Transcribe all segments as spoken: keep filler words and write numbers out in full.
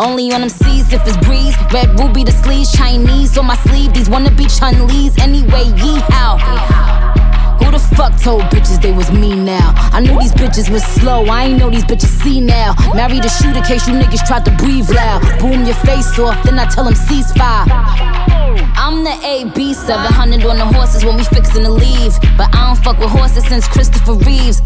Only on them C's if it's breeze. Red ruby the sleeves, Chinese on my sleeve. These wanna be Chun-Lees anyway, yee-how. Who the fuck told bitches they was me now? I knew these bitches was slow, I ain't know these bitches see now. Marry the shooter case you niggas tried to breathe loud. Boom your face off, then I tell them ceasefire. I'm the A B, seven hundred on the horses when we fixin' to leave. But I don't fuck with horses since Christopher Reeves.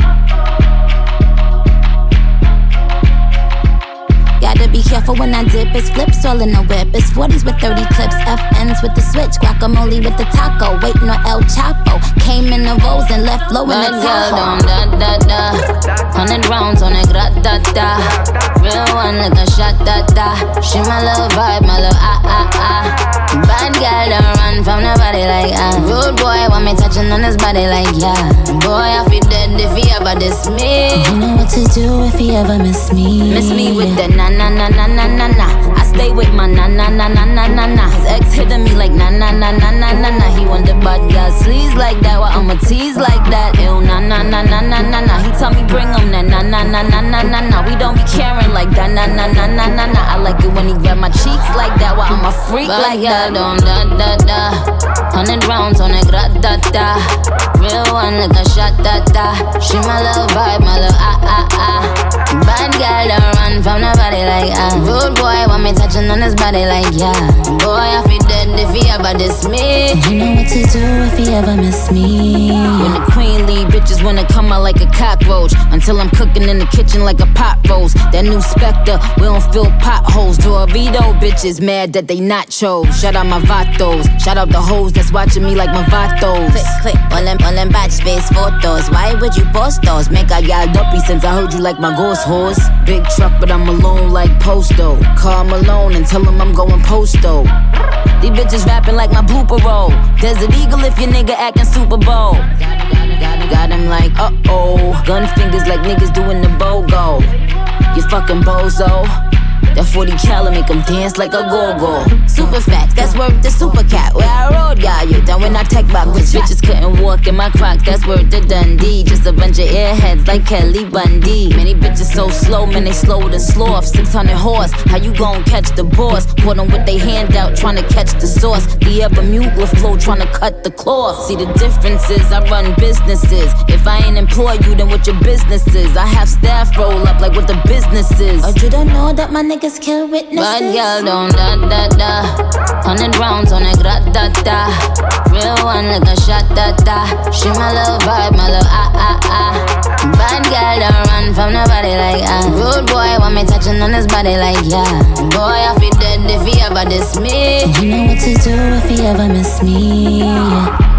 Gotta be careful when I dip, it's flips all in the whip. It's forties with thirty clips, F Ns with the switch. Guacamole with the taco, waiting on El Chapo. Came in the Rolls and left low in the Tahoe. Da da da, hundred rounds on a grat-da-da. Real one like a shot da da. She my little vibe, my little ah ah ah. Bad girl don't run from nobody like ah. Rude boy want me touching on his body like yeah. Boy I feel dead if he ever diss me. You know what to do if he ever miss me. Miss me with the na na na na na na na. I stay with my na na na na na na na. His ex hitting me like na na na na na na na. He want the bad girl sleaze like that, while I'ma tease like that. Ew na na na na na na na. He tell me bring him na na na na na na na na. We don't be caring like that na na na na na na. I like it when he grab my cheeks like that, while I'm a freak but like that. Don't da da da. Hundred rounds on a grat-da-da. Real one like a shot da da. She my little vibe, my little ah ah ah. Bad girl don't run from nobody like ah. Rude boy want me touching on his body like yeah. Boy I feel dead if he ever diss me. You know what to do if he ever miss me. When the queen leave, bitches wanna come out like a cockroach. Until I'm cooking in the kitchen like a pot roast. That new Spectre, we don't fill potholes. Dorito bitches mad that they nachos. Shout out my vatos, shout out the hoes that's watching me like my vatos. Click, click, all them, all them batch space photos. Why would you post those? Make I got duppy since I heard you like my ghost horse. Big truck, but I'm alone like Posto. Call Malone and tell him I'm going Posto. These bitches rapping like my blooper roll. Desert Eagle if your nigga acting Super Bowl. Got him like uh-oh. Gun fingers like niggas doing the BOGO. You fucking bozo. That forty cal make him dance like a go-go. Super facts, that's worth the super cat. Where I rode, got you done when I tech back. Which bitches couldn't walk in my Crocs, that's worth the Dundee. Just a bunch of airheads like Kelly Bundy. Many bitches so slow, man, they slower than sloth. six hundred horse, how you gon' catch the boss? Put them with they hand out, trying to catch the sauce. The Bermuda flow, trying to cut the cloth. See the differences, I run businesses. If I ain't employ you, then what your business is? I have staff roll up like what the business is. Or you don't know that my niggas kill witnesses. Bad girl don't da da da. Hundred rounds on a grat-da-da. Real one like a shot da da. She my little vibe, my little ah ah ah. Bad girl don't run from nobody like ah. Rude boy want me touching on his body like yeah. Boy I feel dead if he ever diss me. You know what to do if he ever miss me. Yeah.